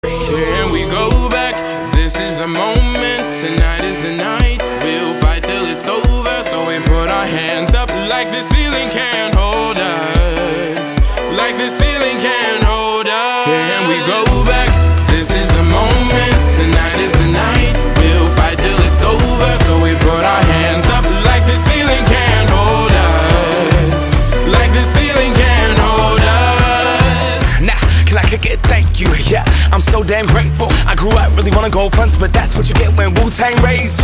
Can we go back? This is the moment. Tonight is the night. We'll fight till it's over. So we put our hands up like the ceiling can't hold us. Like the ceiling can't hold us. Can we go back? This is the moment. Tonight is the night. We'll fight till it's over. So we put our hands up like the ceiling can't hold us. Like the ceiling can't hold us. Nah, can I kick it? Thank you, yeah, I'm so damn grateful. I grew up really wanna go fronts, but that's what you get when Wu-Tang raised you.